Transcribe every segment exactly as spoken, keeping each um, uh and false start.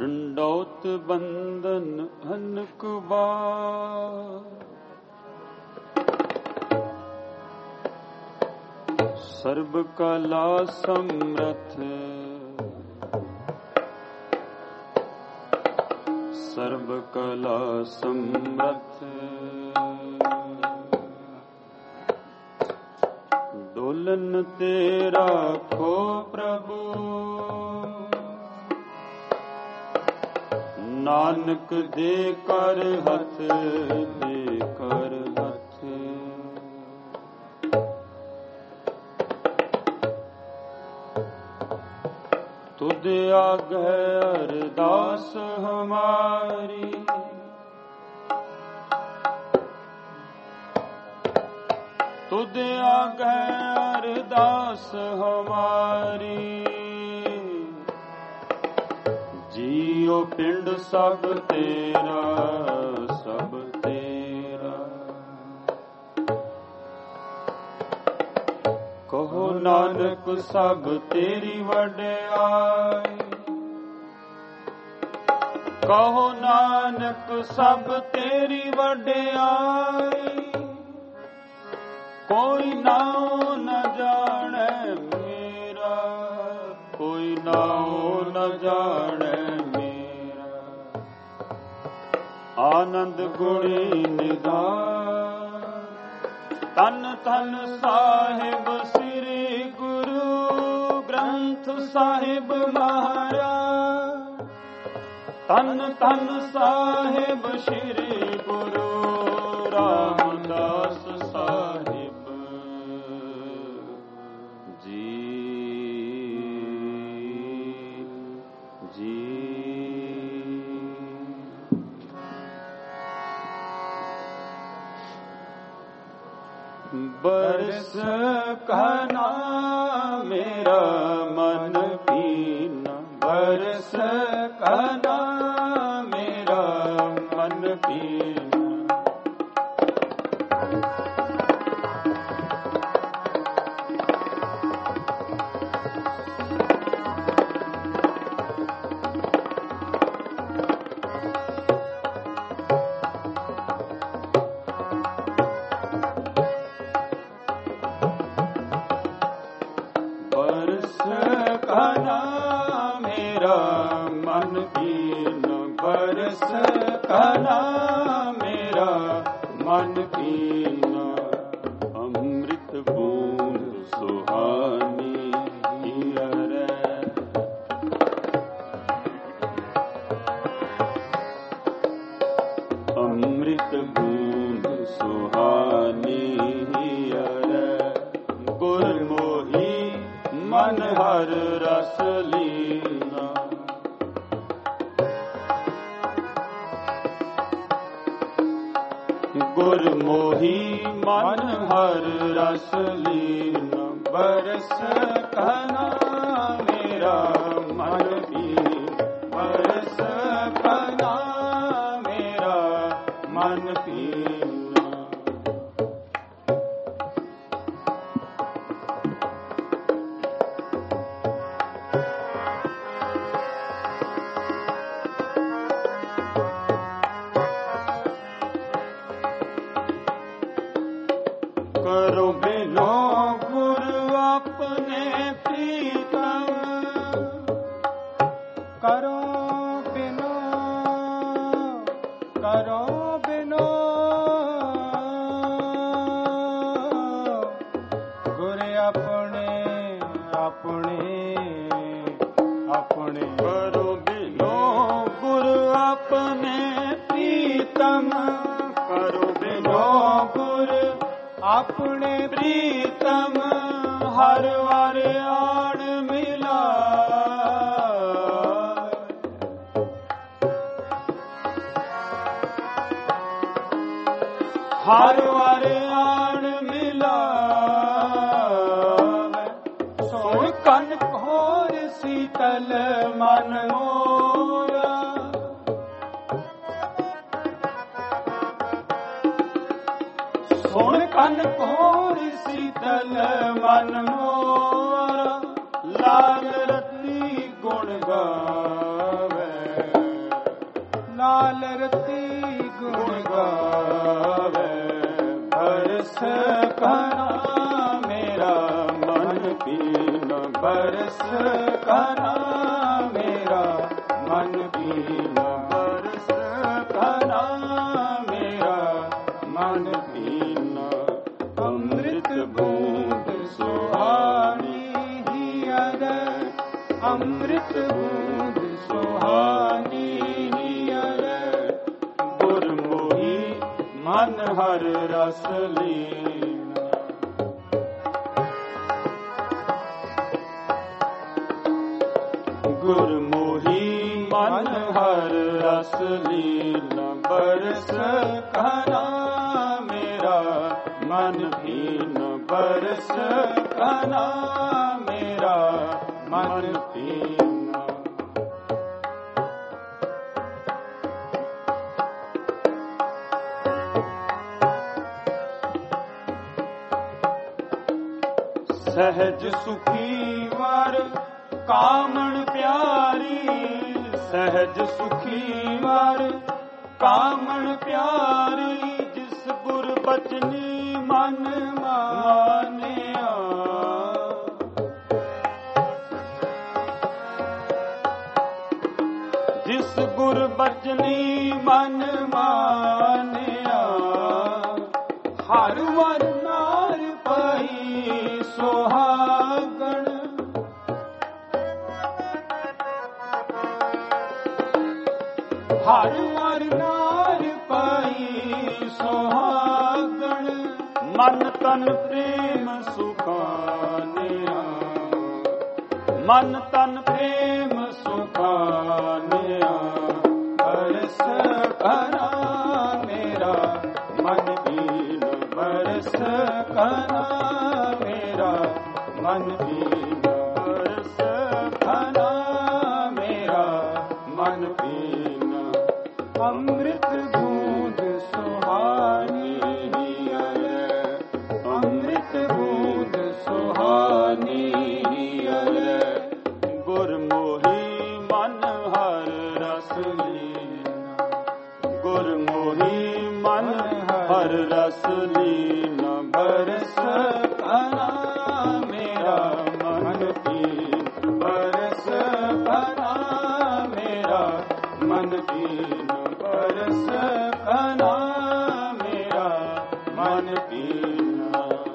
डंडौत बंदन हनक बार, सर्व कला समर्थ, सर्व कला समर्थ। डोलन तेरा खो प्रभु, नानक दे कर हथ, दे कर हथ। तुद आगे अरदास हमारी, तुद आगे अरदास हमारी। जियो पिंड सब तेरा, सब तेरा। कहो नानक सब तेरी वड्याई, कहो नानक सब तेरी वड्याई। कोई नाम न जाने मेरा, कोई नाम न जाने मेरा। आनंद गुणी निधान, तन तन साहिब श्री गुरु ग्रंथ साहिब महाराज। तन तन साहिब श्री गुरु रामदास साहिब जी जी। बरस कहना मेरा मन पीना, बरस कहना मेरा मन पीना। कहना मेरा मन पीना। अमृत बूंद सुहानी हियरे, अमृत बूंद सुहानी हियरे। गुरमोही मन हर रस लीना। गुरमोही मन हर रस लीना। बरस कहना मेरा मन पीना, बरस कहना मेरा मन पीना। करो बिनो गुरु अपने प्रीतम, करो बिनो, करो बिनो गुरु अपने, अपने अपने। करो बिनो गुरु अपने प्रीतम, करो बिनो गुरु अपने प्रीतम। हर वार आड़ मिला, हर वार आड़ मिला। सोई कन घोर शीतल मन मोरा। सोई कन घोर शीतल मन मोरा। लाल रत्नी गुण गावे, रति गुण गावे, बरस कना मेरा मन पीन, बरस कना मेरा मन पीन, बरस कना मेरा मन पीन। अमृत बूंद सुहानी हियर, अमृत बूंद सुहानी हियर, गुरमुही मन हर रस लीन। गुरमुही मन हर रस लीन, बरस कना मेरा मन पीन, बरस कना मेरा मन पीन। सहज सुखी वर कामण प्यारी, सहज सुखी वर कामण प्यारी, जिस गुर बचनी मन मानिया। जिस गुर बचनी मन मानिया, हर वर नार पही सुहागण। हर वर नार पही सुहागण, मन तन प्रेम सुखानिया, मन तन प्रेम सुखानिया। बरस कना मेरा मन पीन, बरस कना मेरा मन पीन, बरस कना मेरा मन पीन। अमृत बूंद सुहानी हियर, अमृत बूंद सुहानी हियर, गुरमुही मन हर रस लीन, गुरमुही मन हर रस लीन। बरस कना मेरा मन पीन, बरस कना मेरा मन पीन, बरस कना मेरा मन पीन।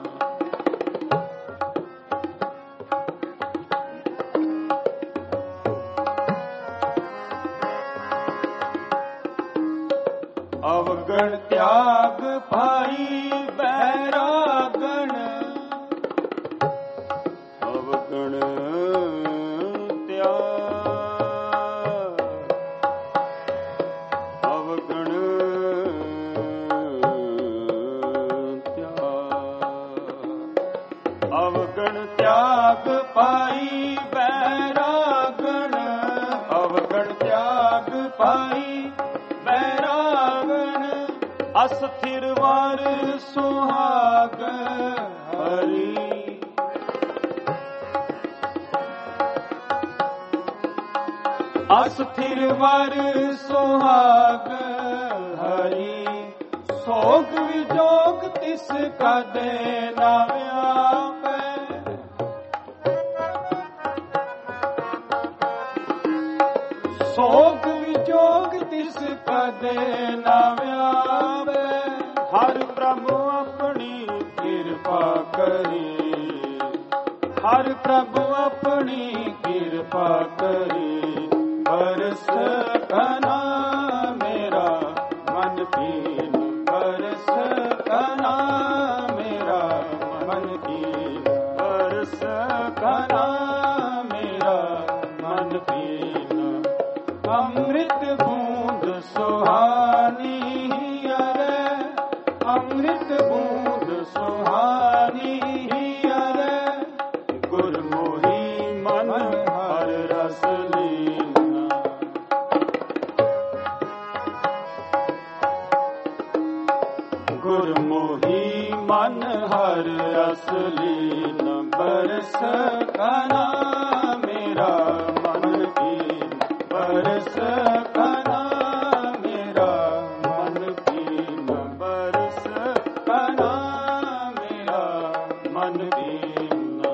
अवगण त्याग पाई बैरागण, अवगण त्याग, अवगण त्याग, अवगण त्याग पाई बैरागण, अवगण त्याग पाई बैरागण। अस्थिर वर सुहाग हरि, अस्थिर वर सुहाग हरि, सोग विजोग तिस कदे न व्यापै। सोग विजोग तिस कदे न व्यापै। हर प्रभु अपनी कृपा करी, हर प्रभु अपनी कृपा करी। बरस कना मेरा मन पीन, बरस कना मेरा मन पीन, बरस कना मेरा मन पीन। अमृत बूंद सुहानी हियर, अमृत बूंद सुहानी हियर, गुरमुही मन हर रस लीन। गुरमुही मन हर रस लीन। बरस कना मेरा मन पीन, बरस कना मेरा मन दीना।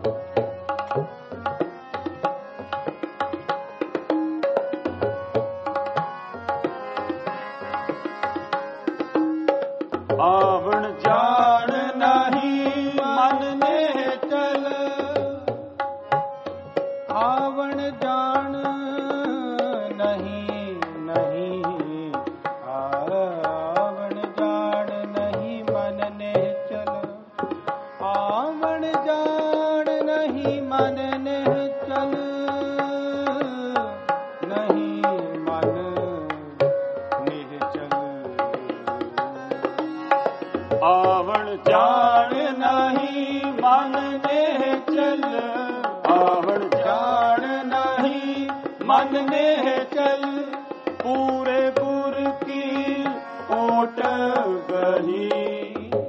आवण जान नहीं मन ने चल, आवण जान नहीं नहीं, आवण जान नहीं मन ने चल, आवण जान नहीं मन ने चल, नहीं मन ने चल। आवण जान नहीं मन ने चल, आवण जान नहीं मन ने चल, पूरे पुर की ओट गही,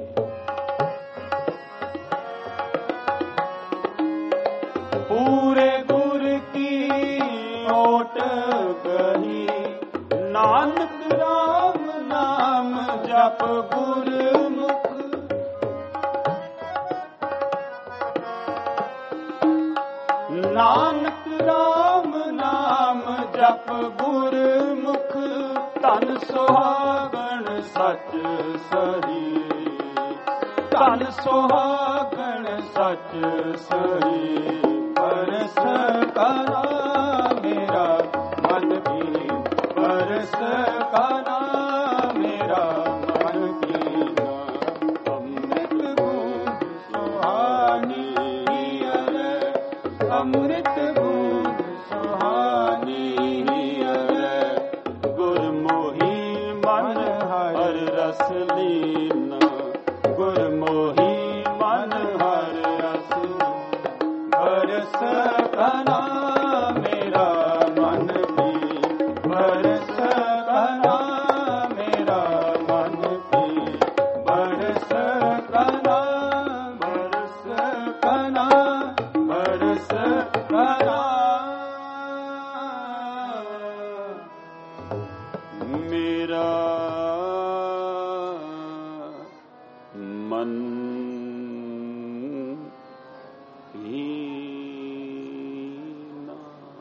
पूरे गुर की ओट गही, नानक राम नाम जप गुरमुख, नानक राम नाम जप गुरमुख, तन सुहागण सच सही, तन सुहागण सच सही, परस करा मेरा मन भी, परस करा मेरा मन दीना। अमृत बूंद सुहानी अरे, अमृत बूंद सुहानी अरे, गुरमोही मन हर रस लीना, गुरमोही मन हर रस लीना। बरस कना मेरा मन भी, बरस कना मेरा मन भी, बरस कना, बरस कना, बरस कना। मेरा मन हीना।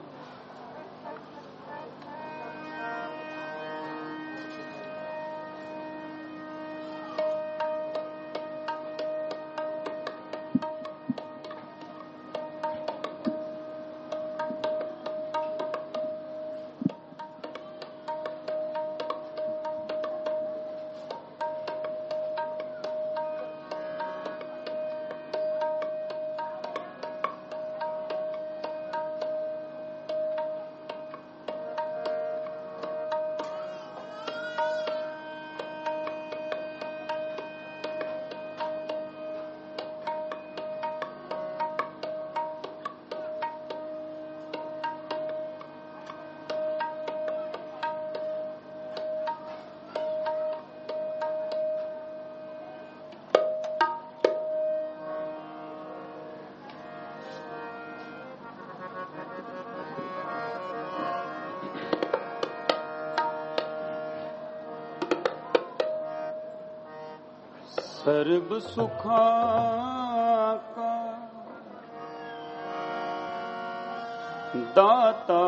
सर्ब सुखा का दाता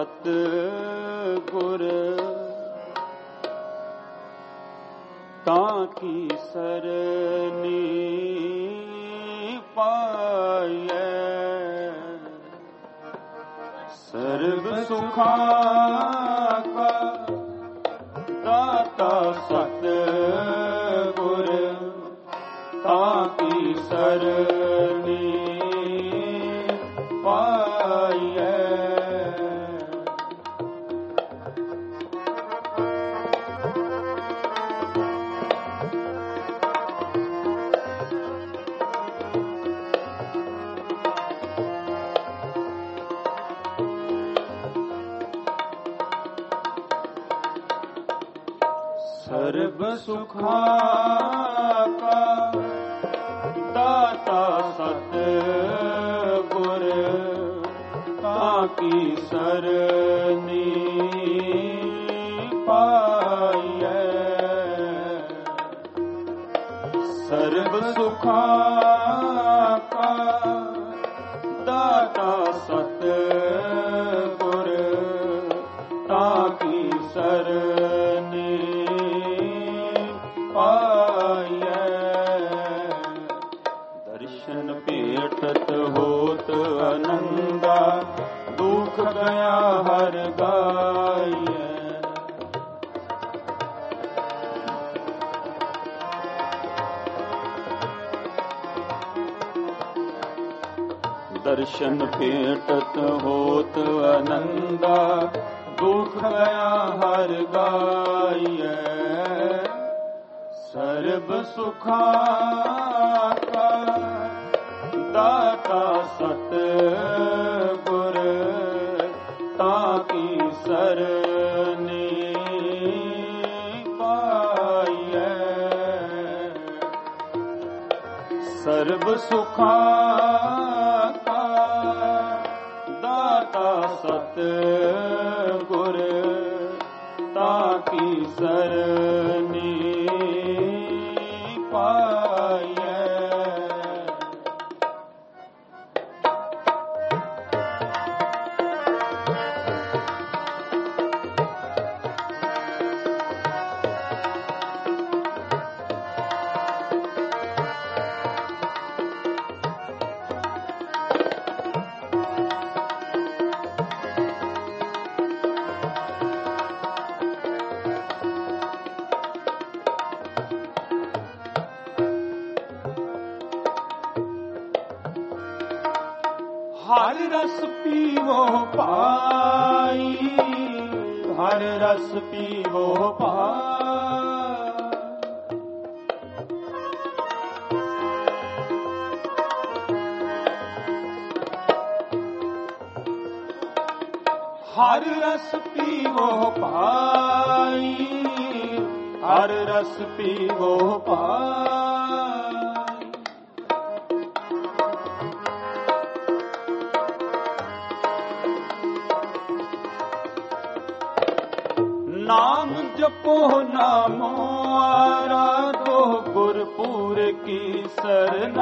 सतगुर, ताकी सरनी पाए, सर्ब सुखा का दाता सतगुर, ताकी सरनी पाए। सर्ब सुखा का दाता सतगुर, ताकी सरनी पाए, सर्ब सुखा का दाता सतगुर ताकी सरने पाए। दर्शन भेटत होत आनंदा दुख गया हर गाये। दर्शन भेटत होत आनंदा दुख गया हर गाये। सर्ब सुखा का दाता सतगुर ताकी सरने पाए। सर्ब सुखा सतगुर ताकी सरने पाए। हर रस पीवो पाई, हर रस पीवो पाई। हर रस पीवो पाई, हर रस पीवो पाई। नाम जपो नामो आराधो गुरपुर की सरना।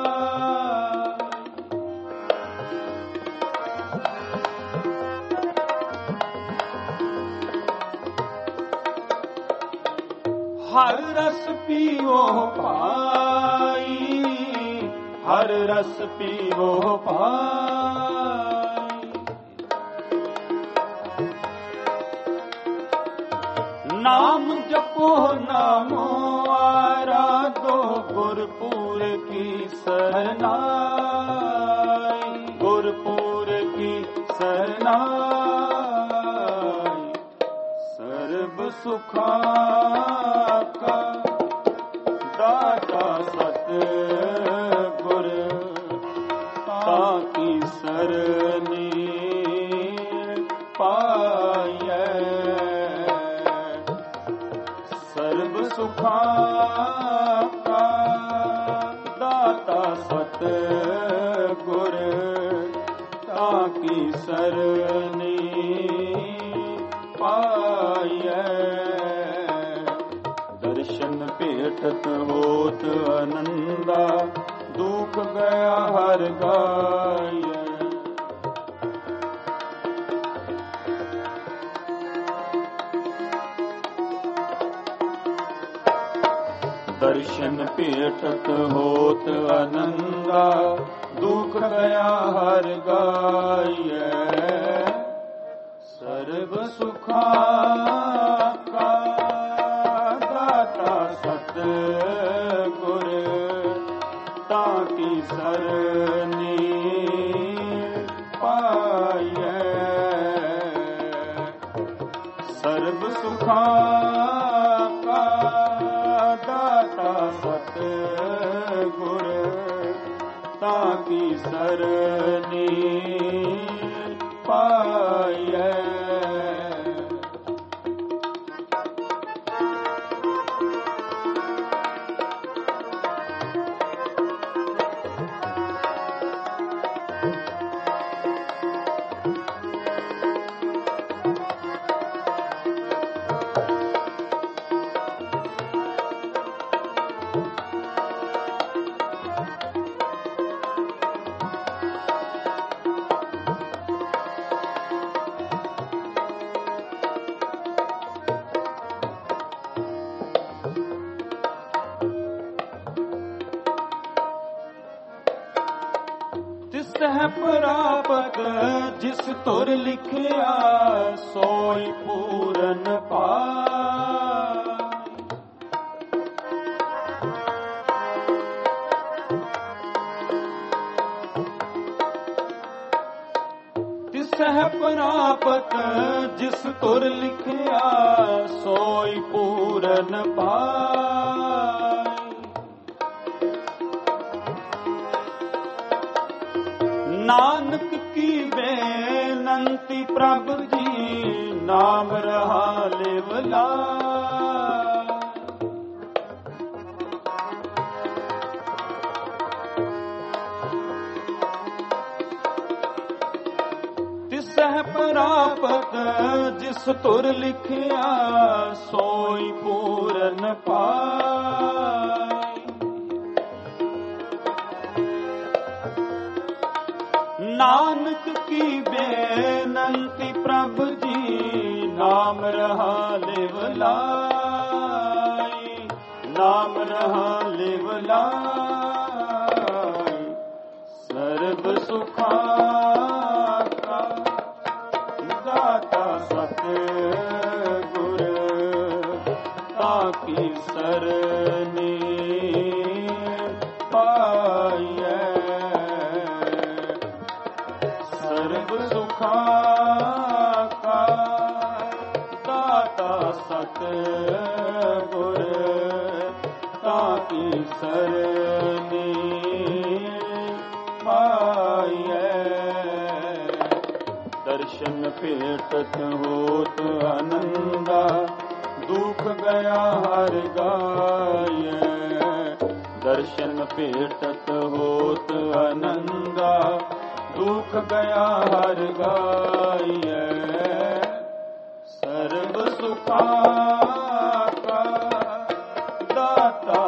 हर रस पीवो पाई, हर रस पीवो पाई। नाम जपो नामो आराधो गुरपुर की सरनाई, गुरपुर की सरनाई। सर्ब सुखा का दाता सतगुर ताकी सरने पाए। सर्ब सुखा का दाता सतगुर ताकी सरने पाए। दर्शन भेटत होत आनंदा दुख गया हर गाये। दर्शन भेटत होत आनंदा दुख गया हर गाये। सर्ब सुखा का दाता सतगुर ताकी सरने पाए। सर्ब सुखा का दाता सतगुर ताकी सरने पाए। तिसह प्रापत जिस तुर लिखिया सोई पूरन पाय। तिसह प्रापत जिस तुर लिखिया सोई पूरन पाय। नानक की बेनंती प्रभु जी नाम रहा लेवला। तिसह प्रापत जिस तुर लिखिया सोई पूरन पाय। नानक की बेनंती प्रभु जी नाम रहा लेवलाई। नाम रहा लेवलाई। सर्व सुखा का दाता सतगुर ताकी सरनी पाइए। सर्व सुखा का दाता सतगुर ताकी सरनी पाइए। दर्शन भेटत होत आनंदा दुख गया हर गाये। दर्शन भेटत होत आनंदा दुख गया हर गाये। सर्व सुखा का दाता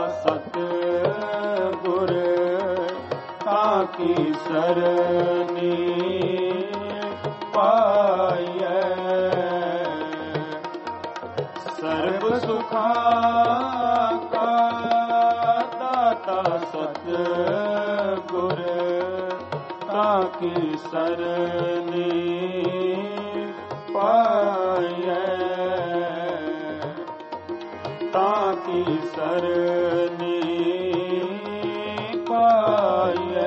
सतगुर ताकी सरनी पाइए। सर्व सुखा का दाता सतगुर ताकी सरनी पाइए। ताकी सरनी पाइए।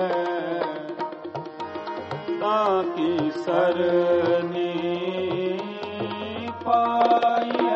ताकी सरनी पाइए।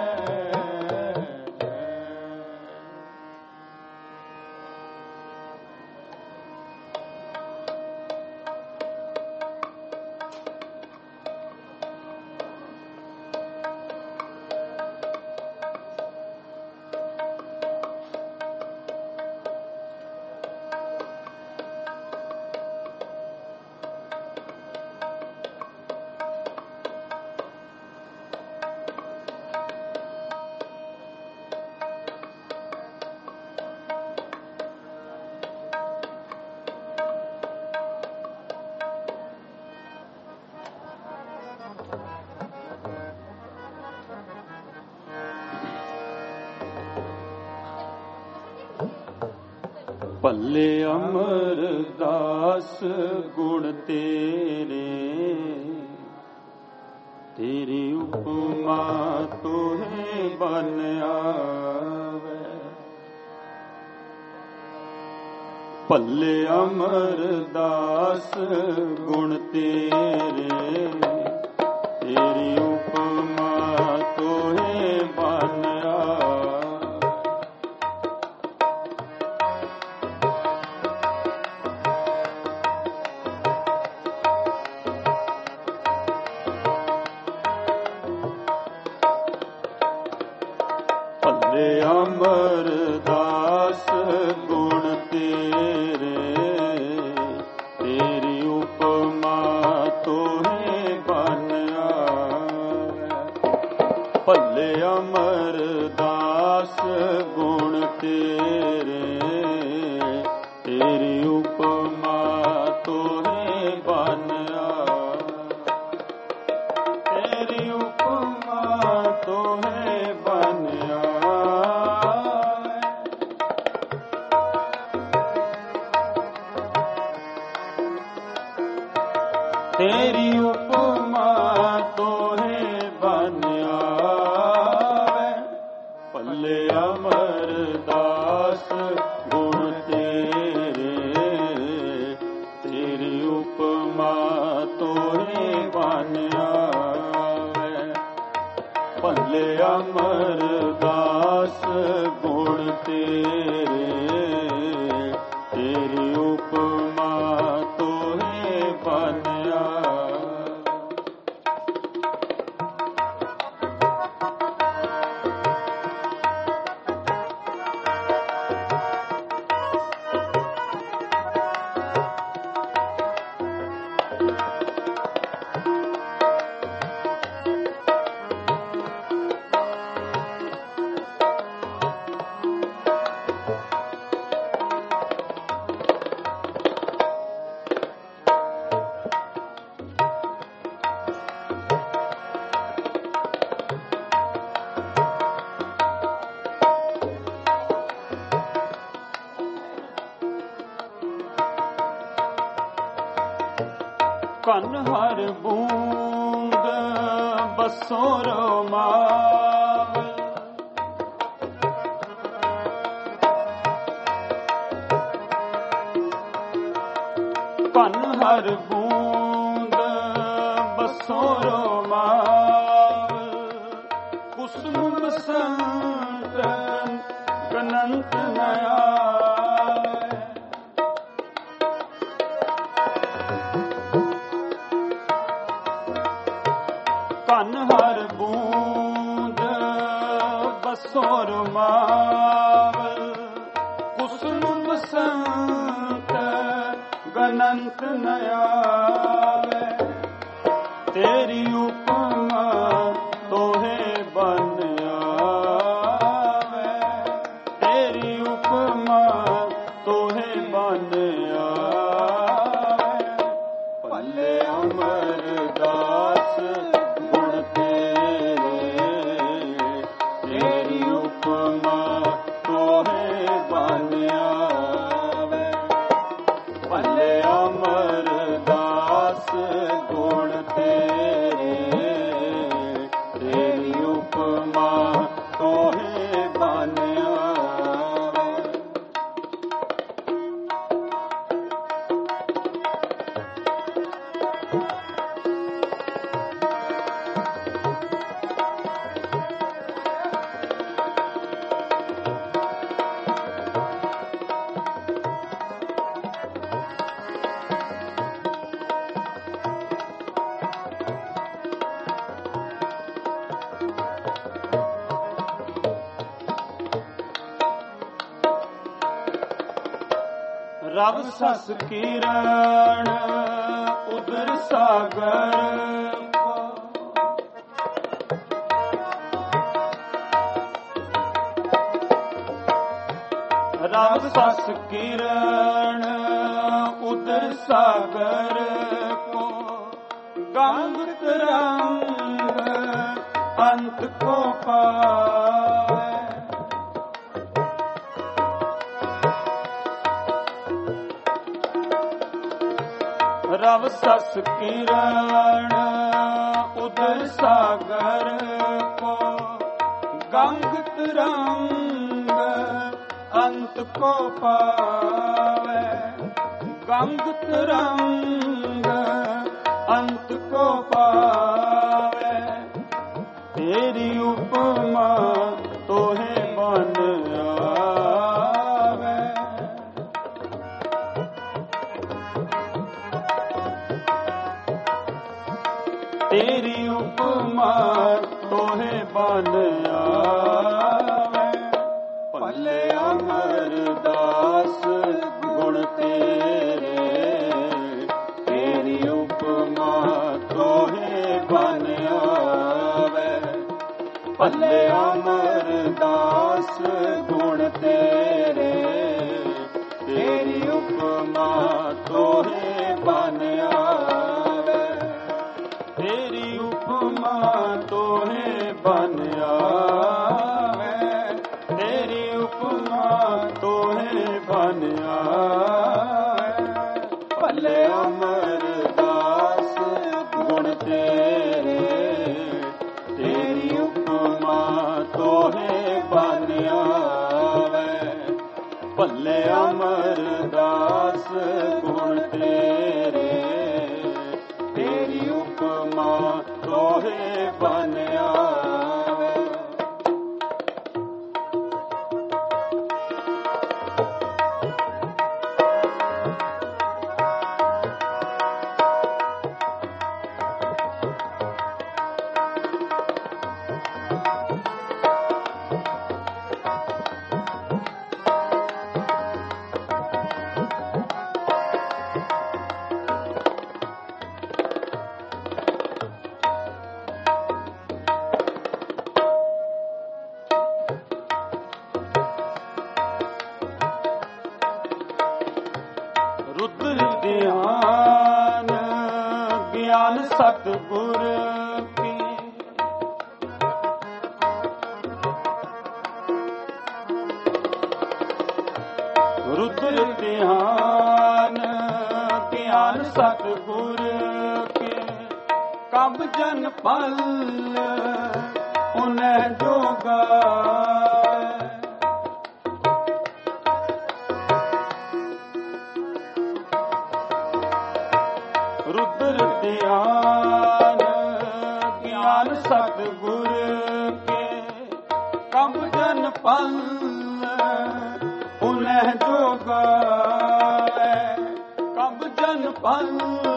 भले अमरदास गुण तेरे तेरी उपमा तोहे बन आवे। भले अमरदास गुण तेरे तेरी उपमा तोहे बन आवे। भले अमरदास गुण तेरे तेरी उपमा तोहे बन आवे। भले अमरदास गुण तेरे तेरी उपमा तोहे बन आवे। तेरी उपमा तोहे बन ਤੇਰੀ ਉਪਮਾ ਤੋਹੇ ਬਨ ਆਵੈ। ਭੱਲੇ ਅਮਰਦਾਸ ਗੁਣ ਤੇਰੇ, ਤੇਰੀ ਉਪਮਾ ਤੋਹੇ ਬਨ ਆਵੈ। ਭੱਲੇ ਅਮਰਦਾਸ ਗੁਣ ਤੇਰੇ, ਤੇਰੀ ਉਪਮਾ ਤੋਹੇ ਬਨ ਕਨ ਹਰ ਬੂੰਦ ਬਸੋ ਰਮਾਵ। ਕਨ ਹਰ ਬੂੰਦ ਬਸੋ ਰਮਾਵ। ਕੁਸਮ ਬਸੰਤ ਗਨੰਤ ਨਇਆ। ਕਨ ਹਰ ਬੂੰਦ ਬਸੋ ਰਮਾਵ। ਕੁਸਮ ਬਸੰਤ ਗਨੰਤ ਨ ਆਵੈ। ਤੇਰੀ ਉਪਮਾ ਤੋਹੇ ਬਨ ਆਵੈ। ਤੇਰੀ ਉਪਮਾ ਤੋਹੇ ਬਨ ਆਵੈ। ਭੱਲੇ ਅਮਰਦਾਸ ਰਵ ਸਸ ਕਿਰਨ ਉਦਰ ਸਾਗਰ। ਰਵ ਸਸ ਕਿਰਨ ਉਦਰ ਸਾਗਰ ਕੋ। ਗੰਗ ਤਰੰਗ ਅੰਤ ਕੋ ਪਾਵੈ। ਰਵ ਸਸ ਕਿਰਨ ਉਦਰ ਸਾਗਰ ਕੋ। ਗੰਗ ਤਰੰਗ ਅੰਤ ਕੋ ਪਾਵੈ। ਗੰਗ ਤਰੰਗ ਅੰਤ ਕੋ ਪਾਵੈ। ਤੇਰੀ ਉਪਮਾ ਤੋਹੇ ਬਨ ਆਵੈ। ਤੇਰੀ ਉਪਮਾ ਤੋਹੇ ਬਨ ਆਵੈ। ਭੱਲੇ ਅਮਰਦਾਸ ਗੁਣ ਤੇਰੇ, ਤੇਰੀ ਉਪਮਾ ਤੋਹੇ ਬਨ ਆਵੈ। ਭੱਲੇ ਅਮਰਦਾਸ ਗੁਣ ਤੇਰੇ, ਤੇਰੀ ਉਪਮਾ ਤੋਹੇ ਬਨ ਆਵੈ। ਤੇਰੀ ਉਪਮਾ ਤੋਹੇ ਬਨ ਆਵੈ। ਤੇਰੀ ਉਪਮਾ ਤੋਹੇ ਬਨ ਆਵੈ। ਭੱਲੇ ਅਮਰਦਾਸ ਗੁਣ ਤੇਰੇ, ਤੇਰੀ ਉਪਮਾ ਤੋਹੇ ਬਨ ਆਵੇ। ਰੁਦਰ ਧਿਆਨ ਗਿਆਨ ਸਤਿਗੁਰ ਕੀ, ਰੁਦਰ ਧਿਆਨ ਗਿਆਨ ਸਤਿਗੁਰ ਕੇ, ਕਬ ਜਨ ਪਲ ਉਨੈ ਜੋਗਾ। ਰੁਦਰ ਧਿਆਨ ਗਿਆਨ ਸਤਿਗੁਰ ਕੇ, ਕਬ ਜਨ ਪਲ ਉਨੈ ਜੋਗਾਵੈ। ਕਬ ਜਨ ਪਲ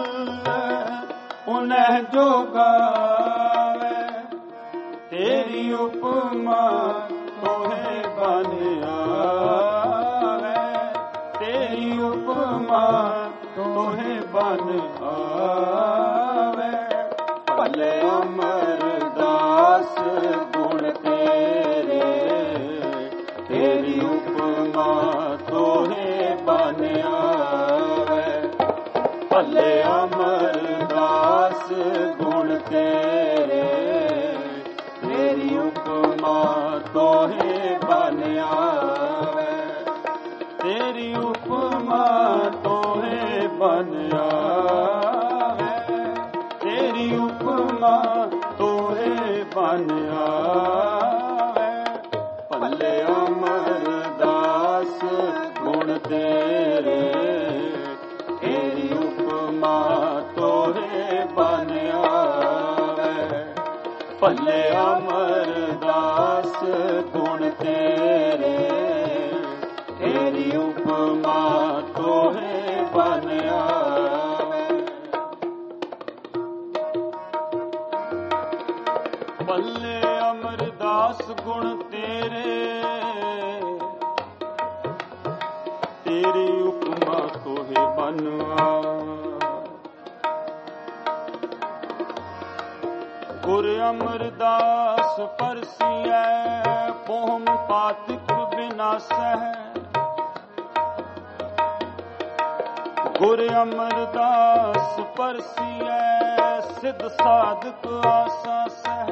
ਉਨੈ ਜੋਗਾਵੈ, ਤੇਰੀ ਉਪਮਾ ਤੋਹੇ ਬਨ ਆਵੈ। ਤੇਰੀ ਉਪਮਾ ਤੋਹੇ ਬਨ ਆਵੇ। ਭਲੇ ਅਮਰਦਾਸ ਗੁਣ ਤੇਰੇ, ਤੇਰੀ ਉਪਮਾ ਤੋਹੇ ਬਨ ਆਵੇ। ਭਲੇ ਅਮਰਦਾਸ ਗੁਣ ਤੇਰੇ, ਤੇਰੀ ਉਪਮਾ ਤੋਹੇ ਬਨ ਆਵੇ। ਤੇਰੀ ਉਪਮਾ ਤੋਹੇ ਬਨ ਆਵੇ। ਤੇਰੀ ਉਪਮਾ ਤੋਹੇ ਬਨ ਆਵੇ। ਭਲੇ ਅਮਰਦਾਸ ਗੁਣ ਤੇਰੇ, ਤੇਰੀ ਉਪਮਾ ਤੋਹੇ ਬਨ ਆਵੇ। ਭਲੇ ਅਮਰਦਾਸ ਗੁਣ ਤੇਰੇ, ਤੇਰੀ ਉਪਮਾ ਤੋਹੇ ਬਨ ਆਵੇ। ਭਲੇ ਅਮਰਦਾਸ ਗੁਣ ਤੇਰੇ, ਤੇਰੀ ਉਪਮਾ ਤੋਹੇ ਬਨ ਆਵੇ। ਗੁਰ ਅਮਰਦਾਸ ਪਰਸੀਐ, ਪੋਹਮ ਪਾਤਿਕ ਵਿਨਾਸੈ। ਗੁਰ ਅਮਰਦਾਸ ਪਰਸੀਐ, ਸਿਧ ਸਾਧਕ ਆਸਾਸੈ।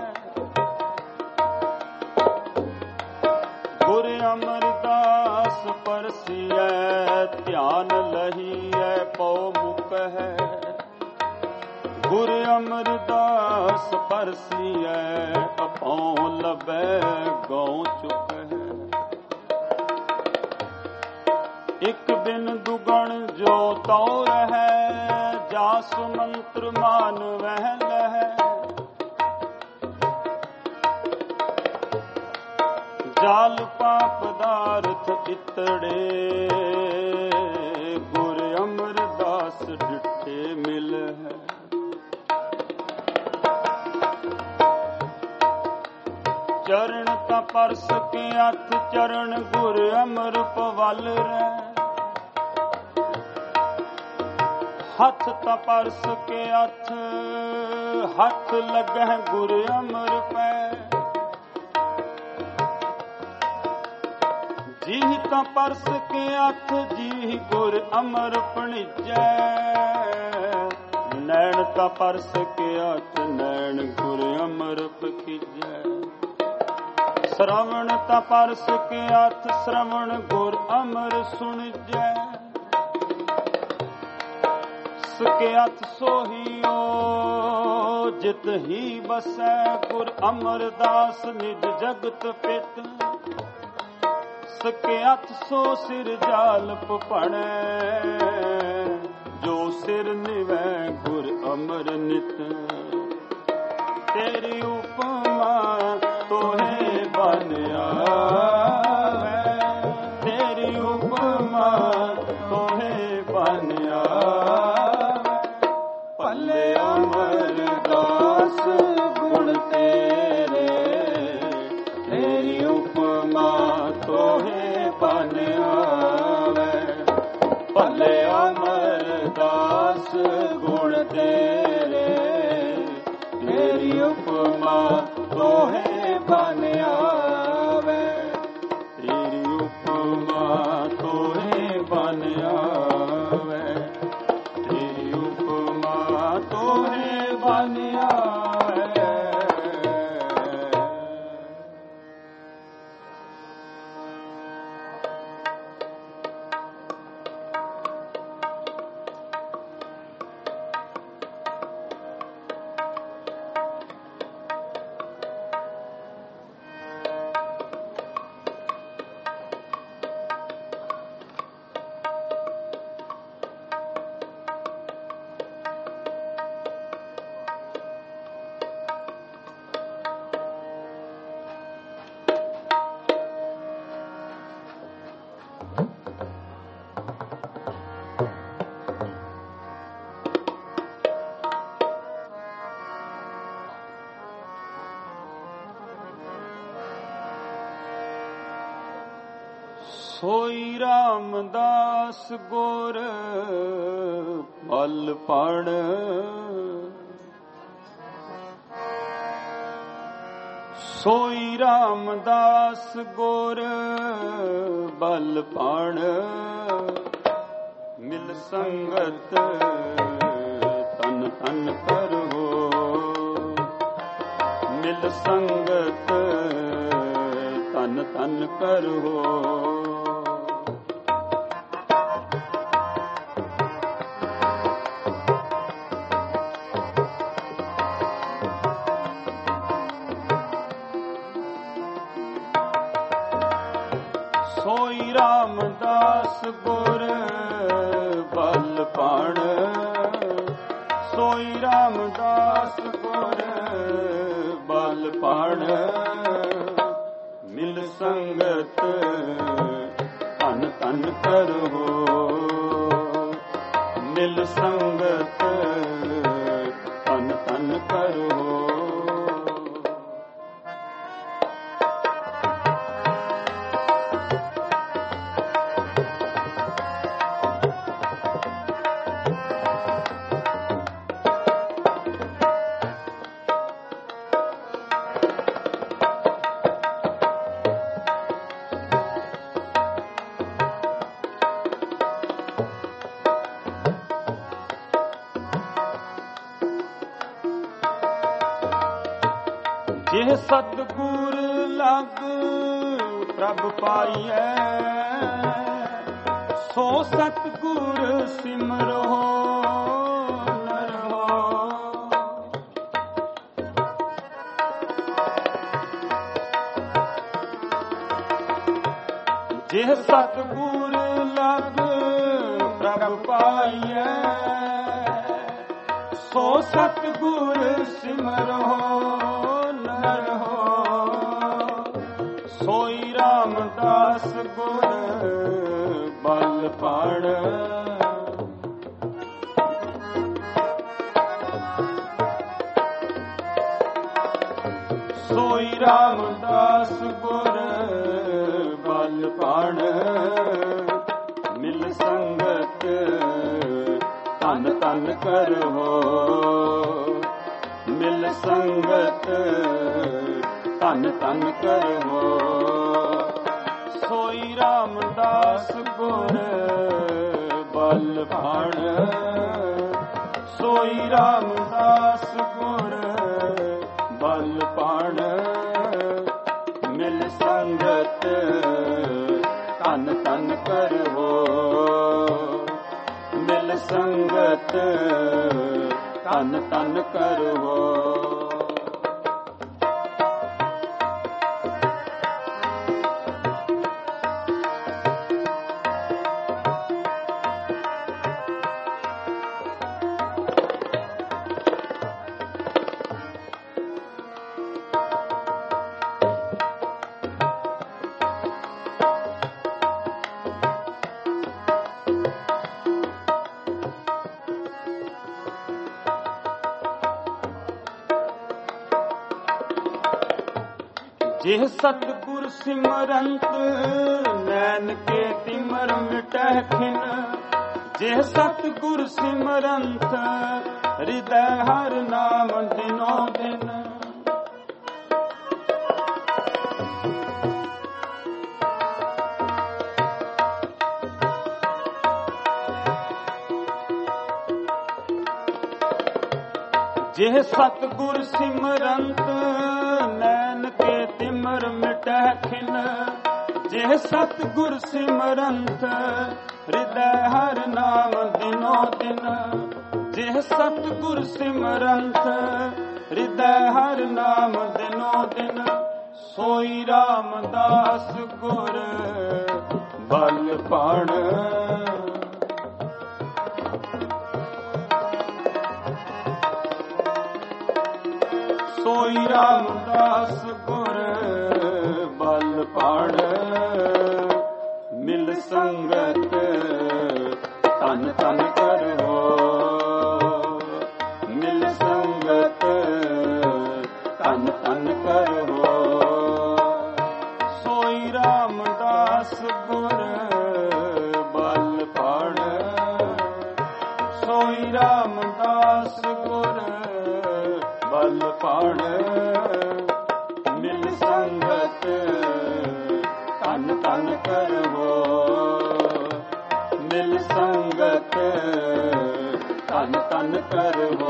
ਗੁਰ ਅਮਰਦਾਸ ਪਰਸੀਐ, ਧਿਆਨ ਲਹੀਐ ਪਉ ਮੁਕਹਿ। ਗੁਰ ਅਮਰਦਾਸ ਪਰਸੀਐ, ਅਪਉ ਲਭੈ ਗਉ ਚੁਕਹਿ। ਇਕ ਬਿਨ ਦੁਗਣ ਜੋ ਤਉ ਰਹੈ, ਜਾਸ ਮੰਤਰ ਮਾਨ ਵਹਿ ਲਹੈ। ਜਾਲ ਪਾਪ ਦਾਰਥ ਇਤੜੇ, ਗੁਰ ਅਮਰਦਾਸ ਡਿਠੇ ਮਿਲਹਿ। ਚਰਨ ਤਾਂ ਪਰਸ ਕੇ ਹੱਥ, ਚਰਨ ਗੁਰ ਅਮਰ ਪਵਲ ਰਹਿ। ਹੱਥ ਤਾਂ ਪਰਸ ਕੇ ਹੱਥ, ਹੱਥ ਲੱਗਹਿ ਗੁਰ ਅਮਰ ਪੈ। ਜੀ ਤਾਂ ਪਰਸ ਕੇ ਹੱਥ, ਜੀ ਗੁਰ ਅਮਰ ਭਣੀਜੈ। ਨੈਣ ਤਾਂ ਪਰਸ ਕੇ ਹੱਥ, ਨੈਣ ਗੁਰ ਅਮਰ ਪਕੀਜੈ। ਸ਼ਰਵਣ ਤਾਂ ਪਰਸ ਕੇ ਹੱਥ, ਸ਼ਰਵਣ ਗੁਰ ਅਮਰ ਸੁਣਜੈ। ਸਕੇ ਹੱਥ ਸੋਹੀਓ ਜਿਤ ਹੀ ਬਸੈ, ਗੁਰ ਅਮਰਦਾਸ ਨਿਜ ਜਗਤ ਪਿਤ। ਸਕੇ ਹੱਥ ਸੋ ਸਿਰ ਜਾਲ ਭਣੈ, ਸਿਰ ਨਿਵੈ ਗੁਰ ਅਮਰ ਨਿਤ। ਤੇਰੀ ਉਪਮਾ ਤੋਹੇ ਬਨ ਆਵੈ, ਤੇਰੀ ਉਪਮਾ ਤੋਹੇ ਬਨ ਆਵੈ। ਭਲੇ ਅਮਰਦਾਸ ਗੁਣ ਤੇਰੇ, ਤੇਰੀ ਉਪਮਾ ਤੋਹੇ ਬਨ ਆਵੈ। ਭਲੇ ਅਮਰਦਾਸ ਗੁਣ ਤੇਰੇ, ਤੇਰੀ ਉਪਮਾ ਤੋਹੇ ਬਨ ਆਵੈ। ਤੇਰੀ ਉਪਮਾ ਤੋਹੇ ਬਨ ਆਵੈ, ਤੇਰੀ ਉਪਮਾ ਤੋਹੇ ਬਨ ਆਵੈ। ਸੋਈ ਰਾਮਦਾਸ ਗੁਰ ਭਲ ਪੜ, ਸੋਈ ਰਾਮਦਾਸ ਗੁਰ ਬਲ ਪੜ। ਮਿਲ ਸੰਗਤ ਤਨ ਤਨ ਕਰੋ, ਮਿਲ ਸੰਗਤ ਤਨ ਤਨ ਕਰੋ। ਸੋਈ ਰਾਮਦਾਸ ਗੁਰ ਬਲ ਪੜ, ਸੋਈ ਰਾਮਦਾਸ ਗੁਰ ਬਲ ਪੜ। ਮਿਲ ਸੰਗਤ ਤਨ ਤਨ ਕਰੋ, ਮਿਲ ਸੰਗਤ ਤਨ ਤਨ ਕਰੋ। ਜਿਹ ਸਤਿਗੁਰ ਲਗ ਪ੍ਰਭ ਪਾਈਐ, ਸੋ ਸਤਿਗੁਰ ਸਿਮਰੋ ਨਰੋ। ਜਿਹ ਸਤਿਗੁਰ ਲਗ ਪ੍ਰਭ ਪਾਈਐ, ਸੋ ਸਤਿਗੁਰ ਸਿਮਰੋ। ਸੋਈ ਰਾਮਦਾਸ ਗੁਰ ਬਲ ਪੜ, ਸੋਈ ਰਾਮਦਾਸ ਗੁਰ ਬਲ ਪੜ। ਮਿਲ ਸੰਗਤ ਤਨ ਤਨ ਕਰੋ, ਮਿਲ ਸੰਗਤ ਤਨ ਤਨ ਕਰੋ। ਸੋਈ ਰਾਮਦਾਸ ਗੁਰ ਬਲ ਪੜ, ਸੋਈ ਰਾਮਦਾਸ ਗੁਰ ਬਲ ਪੜ। ਮਿਲ ਸੰਗਤ ਤਨ ਤਨ ਕਰੋ, ਮਿਲ ਸੰਗਤ ਤਨ ਤਨ ਕਰੋ। ਜਿਹ ਸਤਿਗੁਰ ਸਿਮਰੰਤ ਨੈਣ ਕੇ ਤਿਮਰ ਮਿਟੈ ਖਿਨ। ਜਿਹ ਸਤਿਗੁਰ ਸਿਮਰੰਤ ਹਿਰਦੈ ਹਰ ਨਾਮ ਦਿਨੋ ਦਿਨ। ਜਿਹ ਸਤਿਗੁਰ ਸਿਮਰੰਤ ਨੈਣ ਕੇ ਤਿਮਰ ਮਿਟੈ ਖਿਨ। ਜਿਹ ਸਤਿਗੁਰ ਸਿਮਰੰਤ ਹਿਰਦੈ ਹਰ ਨਾਮ ਦਿਨੋ ਦਿਨ। ਜਿਹ ਸਤਿਗੁਰ ਸਿਮਰੰਤ ਹਿਰਦੈ ਹਰ ਨਾਮ ਦਿਨੋ ਦਿਨ। ਸੋਈ ਰਾਮਦਾਸ ਗੁਰ ਬਲ ਪਾਣ। ਸੋਈ ਰਾਮਦਾਸ ਗੁਰ ਬਲ ਪਾਣ। ਮਿਲ ਸੰਗਤ ਤਨ ਤਨ ਕਰੋ। ਮਿਲ ਸੰਗਤ ਤਨ ਤਨ ਕਰੋ। ਸੋਈ ਰਾਮਦਾਸ ਗੁਰ ਬਲ ਪਾਣ। ਸੋਈ ਰਾਮਦਾਸ ਗੁਰ ਬਲ ਪਾਣ। ਮਿਲ ਸੰਗਤ ਤਨ ਤਨ ਕਰੋ। ਮਿਲ ਸੰਗਤ ਤਨ ਤਨ ਕਰੋ।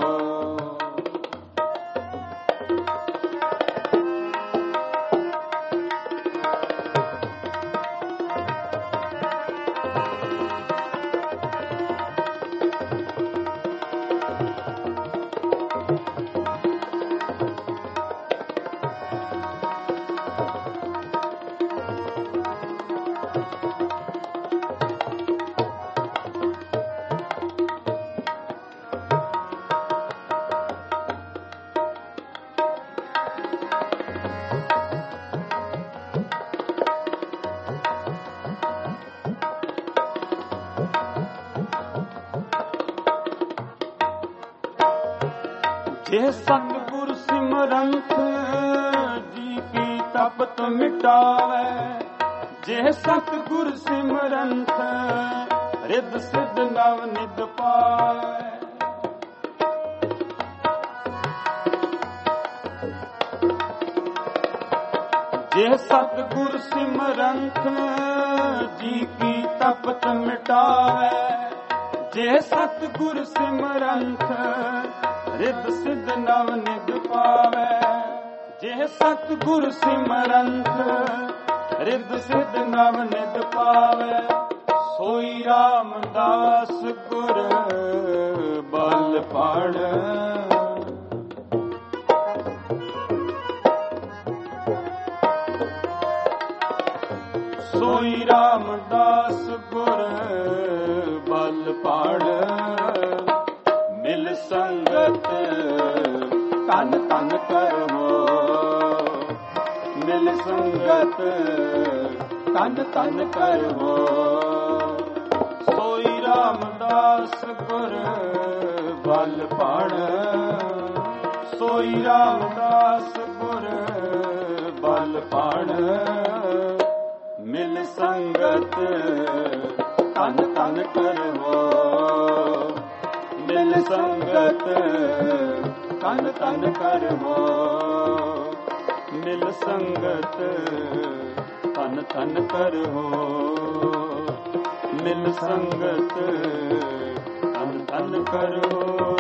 ਜਿਹ ਸਤਿਗੁਰ ਸਿਮਰੰਤ ਜੀ ਕੀ ਤਪਤ ਮਿਟਾਵੈ। ਜਿਹ ਸਤਿਗੁਰ ਸਿਮਰੰਤ ਰਿੱਧ ਸਿੱਧ ਨਵ ਨਿਧ ਪਾਵੈ। ਜਿਹ ਸਤਿਗੁਰ ਸਿਮਰੰਤ ਜੀ ਕੀ ਤਪਤ ਮਿਟਾਵੈ। ਜਿਹ ਸਤਿਗੁਰ ਸਿਮਰੰਤ ਰਿੱਧ ਸਿੱਧ ਨਵ ਨਿਧ ਪਾਵੈ। ਜਿਹ ਸਤਿਗੁਰ ਸਿਮਰੰਤ ਰਿੱਧ ਸਿੱਧ ਨਵ ਨਿਧ ਪਾਵੈ। ਸੋਈ ਰਾਮਦਾਸ ਗੁਰ ਬਲ ਪਾਣ। ਸੋਈ ਰਾਮਦਾਸ ਗੁਰ ਬਲ ਪਾਣ। ਮਿਲ ਸੰਗਤ ਤਨ ਤਨ ਕਰੋ। ਮਿਲ ਸੰਗਤ ਤਨ ਤਨ ਕਰੋ। ਸੋਈ ਰਾਮਦਾਸ ਗੁਰ ਬਲ ਪਾਣ। ਸੋਈ ਰਾਮਦਾਸ ਗੁਰ ਬਲ ਪਾਣ। ਮਿਲ ਸੰਗਤ ਤਨ ਤਨ ਕਰੋ। ਮਿਲ ਸੰਗਤ ਤਨ ਤਨ ਕਰੋ। ਮਿਲ ਸੰਗਤ ਤਨ ਤਨ ਕਰੋ। ਮਿਲ ਸੰਗਤ ਤਨ ਤਨ ਕਰੋ।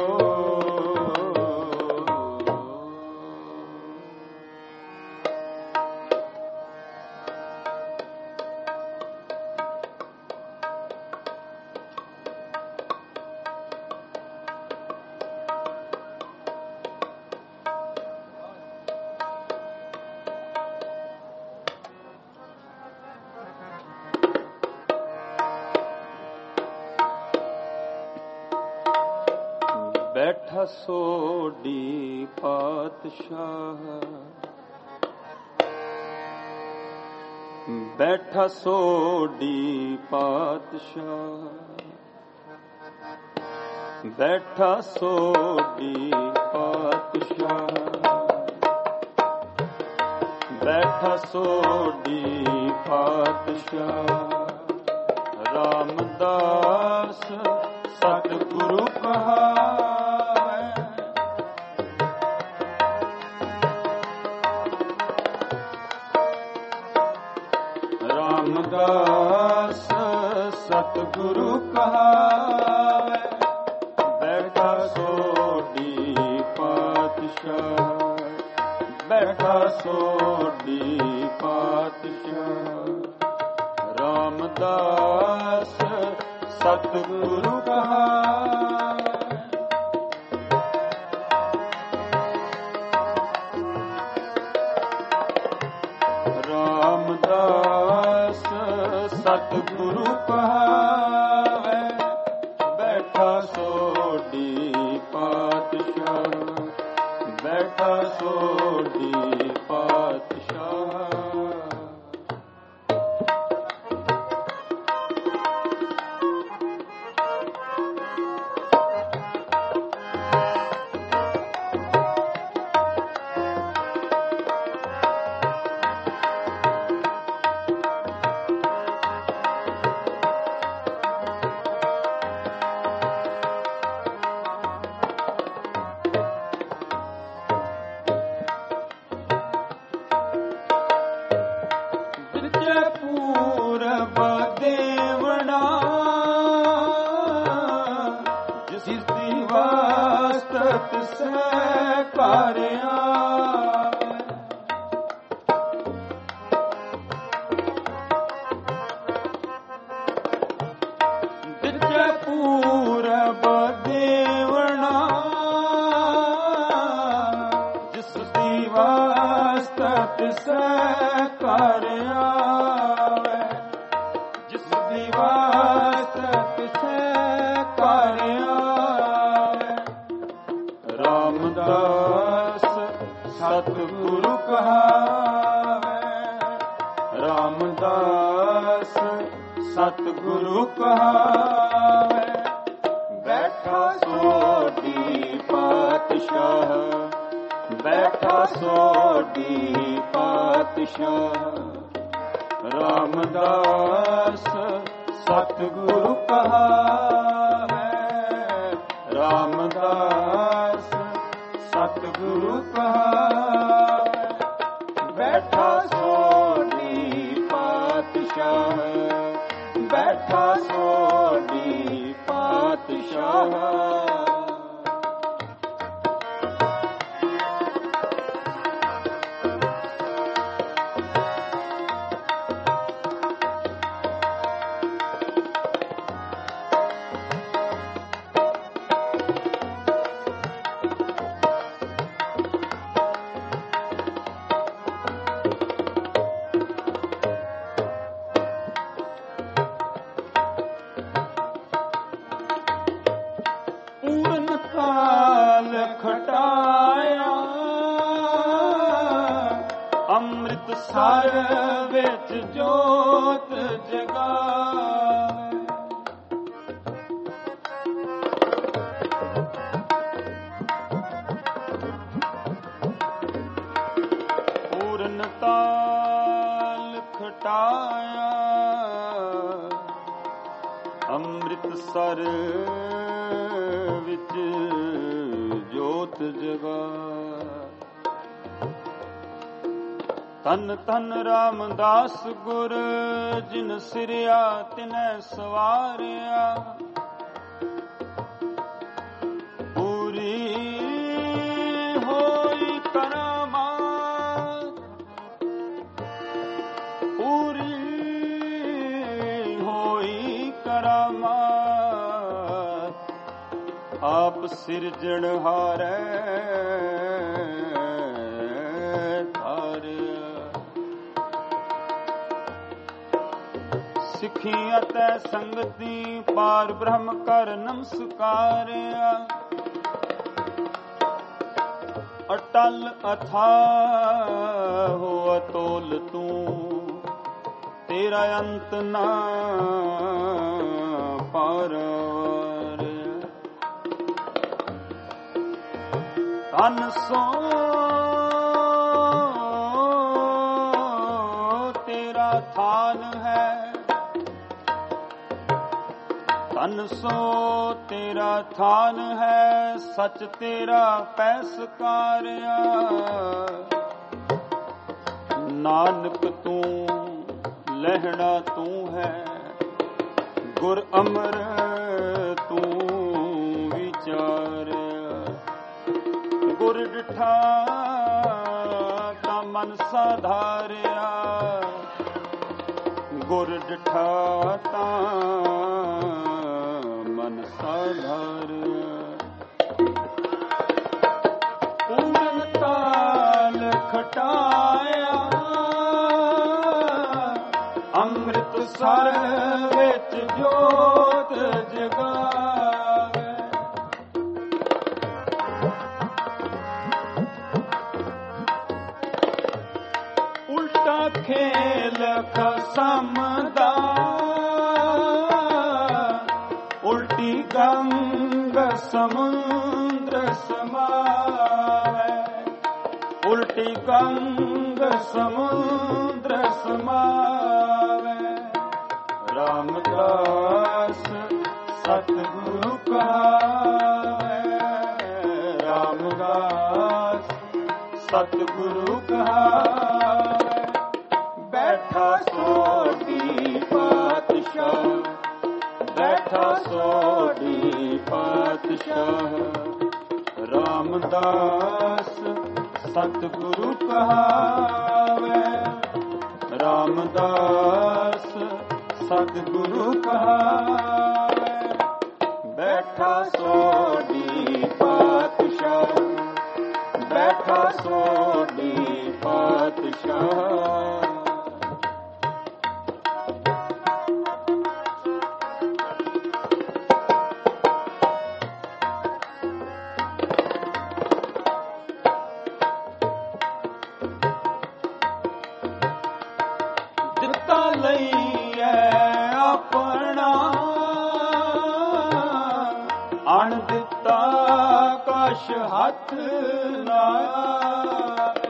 ਬੈਠਾ ਸੋਢੀ ਪਾਤਸ਼ਾਹ। ਬੈਠਾ ਸੋਢੀ ਪਾਤਸ਼ਾਹ। ਬੈਠਾ ਸੋਢੀ ਪਾਤਸ਼ਾਹ। ਬੈਠਾ ਸੋਢੀ ਪਾਤਸ਼ਾਹ। ਰਾਮਦਾਸ ਸਤਿਗੁਰੂ ਕਹਾਵੈ, ਰਾਮਦਾਸ ਸਤਿਗੁਰੂ ਕਹਾਵੈ, ਬੈਠਾ ਸੋਢੀ ਪਾਤਸ਼ਾਹ, ਬੈਠਾ ਸੋਢੀ ਪਾਤਸ਼ਾਹ। ਰਾਮਦਾਸ ਸਤਿਗੁਰੂ ਕਹਾਵੈ, ਰਾਮਦਾਸ ਸਤਿਗੁਰੂ ਕਹਾਵੈ, ਬੈਠਾ ਸੋਢੀ ਪਾਤਸ਼ਾਹ, ਬੈਠਾ ਸੋਢੀ ਪਾਤਸ਼ਾਹ। ਪੂਰਬ ਦੇਵਣਾ ਜਿਸ ਦੀ ਵਾਸਤਤ ਸੈ ਕਾਰਿਆ, ਜਿਸ ਪੂਰਬ ਦੇਵਣਾ ਜਿਸ ਦੀ ਵਾਸਤਤ ਸੈ ਕਾਰਿਆ, ਰਾਮਦਾਸ ਸਤਿਗੁਰੂ ਕਹਾਵੈ, ਰਾਮਦਾਸ ਸਤਿਗੁਰੂ ਕਹਾਵੈ, ਬੈਠਾ ਸੋਢੀ ਪਾਤਸ਼ਾਹ, ਬੈਠਾ ਸੋਢੀ ਪਾਤਸ਼ਾਹ। ਰਾਮਦਾਸ ਸਤਿਗੁਰੂ ਕਹਾਵੈ, ਰਾਮਦਾਸ ਸਤਿਗੁਰੂ ਕਹਾਵੈ, ਬੈਠਾ ਸੋਢੀ ਪਾਤਸ਼ਾਹ, ਬੈਠਾ ਸੋਢੀ ਪਾਤਸ਼ਾਹ। ਕਾਲ ਖਟਾਇਆ ਅੰਮ੍ਰਿਤਸਰ ਵਿੱਚ ਜੋਤ ਜਗਾਵੇ, ਪੂਰਨ ਤਾਲ ਖਟਾਇਆ ਅੰਮ੍ਰਿਤਸਰ ਵਿੱਚ ਜੋਤ ਜਗਾ। ਤਨ ਤਨ ਰਾਮਦਾਸ ਗੁਰ ਜਿਨ ਸਿਰਿਆ ਤਿਨੈ ਸਵਾਰਿਆ, ਪੂਰੀ ਹੋਈ ਕਰਾਮਾਤ, ਪੂਰੀ ਹੋਈ ਕਰਾਮਾਤ, ਆਪ ਸਿਰਜਣਹਾਰੈ ਸਿੱਖੀ ਅਤੇ ਸੰਗਤੀ ਪਾਰ ਬ੍ਰਹਮ ਕਰ ਨਮਸਕਾਰਿਆ, ਅਟਲ ਅਥਾਹ ਹੋ ਅਤੋਲ ਤੂੰ, ਤੇਰਾ ਅੰਤ ਨਾ ਪਾਰ। ਤਨ ਸੋ ਥਾਨ ਹੈ, ਧਨ ਸੋ ਤੇਰਾ ਥਾਨ ਹੈ, ਸੱਚ ਤੇਰਾ ਪੈਸਕਾਰਿਆ। ਨਾਨਕ ਤੂੰ ਲਹਿਣਾ ਤੂੰ ਹੈ, ਗੁਰ ਅਮਰ ਤੂੰ ਵਿਚਾਰਿਆ। ਗੁਰ ਡਿਠਾ ਤਾਂ ਮਨ ਸਾਧਾਰਿਆ, ਗੁਰ ਡਿਠਾ ਤਾਂ ਮਨ ਸਾਧਾਰਿਆ। ਪੂਰਨ ਤਾਲ ਖਟਾਇਆ, ਅੰਮ੍ਰਿਤ ਸਰ ਵਿੱਚ ਜੋਤ ਜਗਾਵੇ। ਉਲਟਾ ਖੇਲ ਖਸਮ ਦਾ, ਉਲਟੀ ਗੰਗ ਸਮੁੰਦਰ ਸਮਾਵੇ। ਉਲਟੀ ਗੰਗ ਸਮੁੰਦਰ ਸਮਾਵੇ। ਰਾਮਦਾਸ ਸਤਿਗੁਰੂ ਕਹਾਵੇ, ਰਾਮਦਾਸ ਸਤਿਗੁਰੂ ਕਹਾਵੇ। ਬੈਠਾ ਸੋਢੀ ਪਾਤਸ਼ਾਹ, ਬੈਠਾ ਸੋਢੀ ਪਾਤਸ਼ਾਹ। ਰਾਮਦਾਸ ਸਤਿਗੁਰੂ ਕਹਾਵੇ, ਰਾਮਦਾਸ ਸਤਿਗੁਰੂ ਕਹਾਵੇ। ਬੈਠਾ ਸੋਢੀ ਪਾਤਸ਼ਾਹ, ਬੈਠਾ ਸੋਢੀ ਪਾਤਸ਼ਾਹ। ਦਿੱਤਾ ਲਈਐ ਆਪਣਾ, ਅਣ ਦਿੱਤਾ ਕਛ ਹੱਥ ਨਾ ਆਵੇ।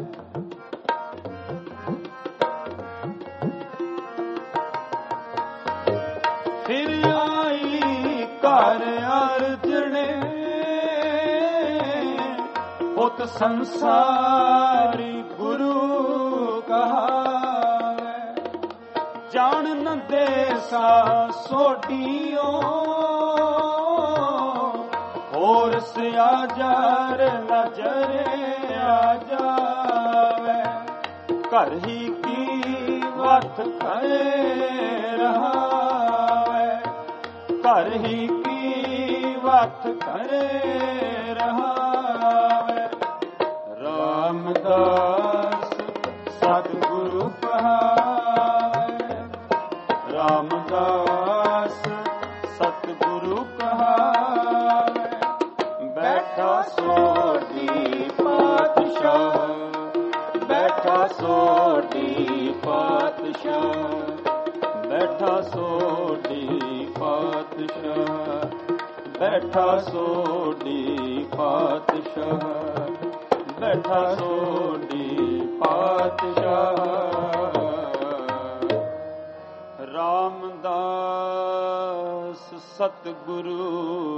ਫਿਰ ਆਈ ਘਰ ਅਰਜਣੇ, ਪੁੱਤ ਸੰਸਾਰੀ ਗੁਰੂ ਕਹਾਵੇ। ਜਾਣ ਨ ਦੇਸਾ ਸੋਢੀਓ, ਹੋਰ ਸਿਆਜਰ ਨਜ਼ਰ ਆ ਜਾਵੇ। ਘਰ ਹੀ ਕੀ ਵਤ ਕਰੇ ਰਹਾਵੇ, ਘਰ ਹੀ ਕੀ ਵਤ ਕਰੇ ਰਹਾਵੇ। ਰਾਮਦਾਸ ਸਤਿਗੁਰੂ ਕਹਾਵੇ, ਰਾਮਦਾਸ ਸਤਿਗੁਰੂ ਕਹਾਵੇ। ਬੈਠਾ ਸੋਢੀ ਪਾਤਸ਼ਾਹ, ਬੈਠਾ ਸੋਢੀ ਪਾਤਸ਼ਾਹ। ਬੈਠਾ ਸੋਢੀ ਪਾਤਸ਼ਾਹ, ਬੈਠਾ ਸੋਢੀ ਪਾਤਸ਼ਾਹ। ਬੈਠਾ ਸੋਢੀ ਪਾਤਸ਼ਾਹ। ਰਾਮਦਾਸ ਸਤਿਗੁਰੂ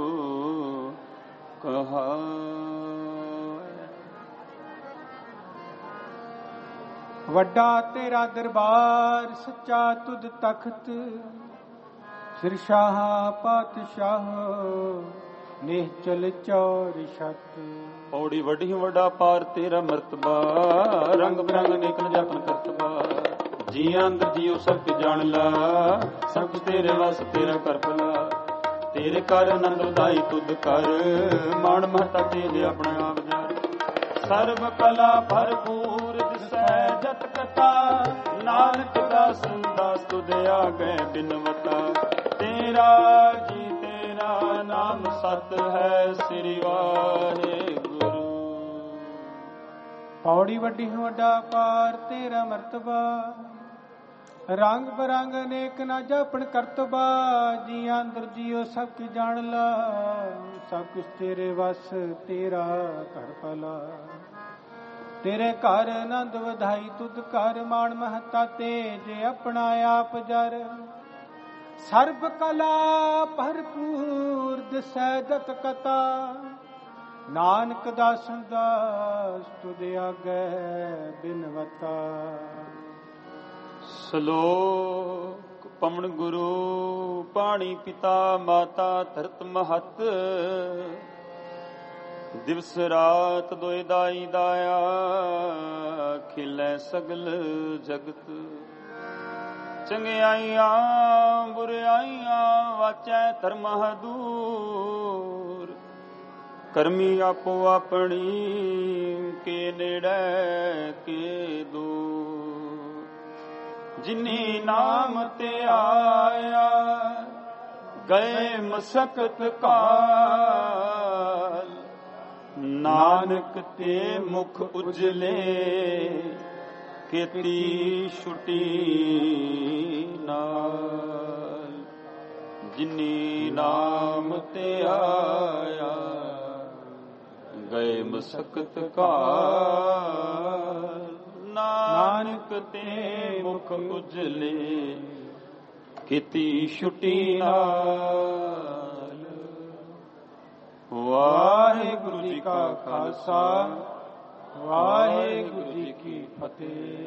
ਕਹਾਵੇ। ਵੱਡਾ ਤੇਰਾ ਦਰਬਾਰ, ਸੱਚਾ ਤੁਧ ਤਖਤ। ਸਿਰਸ਼ਾਹ ਪਾਤਸ਼ਾਹ, ਨਿਹਚਲ ਚੌਰ ਛਤ। ਪੌੜੀ ਵੱਡੀ ਵੱਡਾ ਪਾਰ ਤੇਰਾ ਮਰਤਬਾ, ਰੰਗ ਬਰੰਗ ਨਿਕਲ ਜਾਤਨ ਕਰਤਬਾ। ਜੀ ਅੰਦਰ ਜੀਉ ਸਭ ਕੁ ਜਾਣ ਲਾ, ਸਭ ਕੁ ਤੇਰੇ ਵਸ ਤੇਰਾ ਕਰ ਭਲਾ। ਤੇਰੇ ਕਰ ਆਨੰਦ ਉਦਾਈ ਤੁਧ ਕਰ, ਮਾਣ ਮਹਤਾ ਤੇਰੇ ਆਪਣਾ ਆਪ ਜਾਣ। ਸਰਬ ਕਲਾ ਭਰਪੂਰ ਦਿਸੈ ਜਤ ਕਥਾ, ਨਾਨਕ ਦਾਸ ਦਾਸ ਤੁਧ ਆਗੇ ਬਿਨਵਤਾ। ਤੇਰਾ ਜੀ ਤੇਰਾ ਨਾਮ ਸਤ ਹੈ, ਸ੍ਰੀ ਵਾਹਿਗੁਰੂ। ਪੌੜੀ ਵੱਡੀ ਵੱਡਾ ਪਾਰ ਤੇਰਾ ਮਰਤਬਾ, ਰੰਗ ਬਰੰਗ ਅਨੇਕ ਨਾ ਜਾਪਣ ਕਰਤਬਾ। ਜੀ ਅੰਦਰ ਜੀਓ ਸਭ ਕੀ ਜਾਣ ਲਾ, ਸਭ ਕੁਛ ਤੇਰੇ ਵਸ ਤੇਰਾ ਘਰ ਭਲਾ। ਤੇਰੇ ਘਰ ਆਨੰਦ ਵਧਾਈ ਤੁਧ ਘਰ ਮਾਣ ਮਹਤਾ ਤੇ ਜੇ ਆਪਣਾ ਆਪ ਜਰ ਸਰਬ ਕਲਾ ਭਰਪੂਰ ਦਿਸੈ ਜਤ ਕਤਾ ਨਾਨਕ ਦਾਸਨ ਦਾਸ ਤੁਧ ਆਗੈ ਬਿਨਵਤਾ। ਸ਼ਲੋਕ ਪਵਨ ਗੁਰੂ ਪਾਣੀ ਪਿਤਾ ਮਾਤਾ ਧਰਤ ਮਹਤ ਦਿਵਸ ਰਾਤ ਦੋਇ ਦਾਈ ਦਾਇਆ ਖਿਲੈ ਸਗਲ ਜਗਤ ਚੰਗਿਆਈਆਂ ਬੁਰਿਆਈਆਂ ਵਾਚੈ ਧਰਮ ਦੂਰ ਕਰਮੀ ਆਪੋ ਆਪਣੀ ਕੇ ਨੇੜੇ ਕੇ ਦੂਰ ਜਿਨੀ ਨਾਮ ਤੇ ਆਇਆ ਗਏ ਮਸਕਤ ਕਾਲ ਨਾਨਕ ਤੇ ਮੁਖ ਉਜਲੇ ਕੀਤੀ ਛੁਟੀ ਨਾਲ ਜਿਨੀ ਨਾਮ ਤੇ ਆਇਆ ਗਏ ਮਸਕਤ ਕਾਲ ਨਾਨਕ ਤੇ ਮੁਖ ਉਜਲੇ ਕੀਤੀ ਛੁਟੀ ਨਾਲ। ਵਾਹਿਗੁਰੂ ਜੀ ਕਾ ਖਾਲਸਾ ਵਾਹਿਗੁਰੂ ਜੀ ਕੀ ਫਤਿਹ।